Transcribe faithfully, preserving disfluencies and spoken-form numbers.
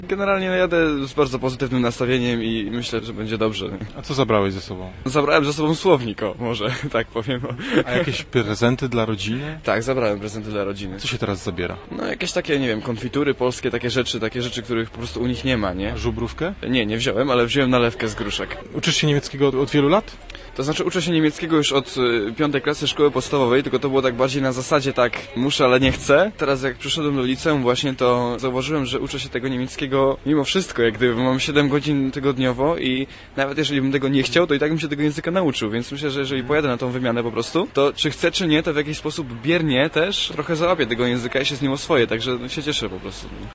Generalnie jadę z bardzo pozytywnym nastawieniem i myślę, że będzie dobrze. A co zabrałeś ze sobą? Zabrałem ze sobą słownik, o, może, tak powiem. A jakieś prezenty dla rodziny? Tak, zabrałem prezenty dla rodziny. Co się teraz zabiera? No jakieś takie, nie wiem, konfitury polskie, takie rzeczy, takie rzeczy, których po prostu u nich nie ma, nie? Żubrówkę? Nie, nie wziąłem, ale wziąłem nalewkę z gruszek. Uczysz się niemieckiego od, od wielu lat? To znaczy uczę się niemieckiego już od y, piątej klasy szkoły podstawowej, tylko to było tak bardziej na zasadzie tak muszę, ale nie chcę. Teraz jak przyszedłem do liceum właśnie, to zauważyłem, że uczę się tego niemieckiego mimo wszystko, jak gdyby mam siedem godzin tygodniowo i nawet jeżeli bym tego nie chciał, to i tak bym się tego języka nauczył, więc myślę, że jeżeli pojadę na tą wymianę po prostu, to czy chcę, czy nie, to w jakiś sposób biernie też trochę załapię tego języka i się z nim oswoję, także się cieszę po prostu.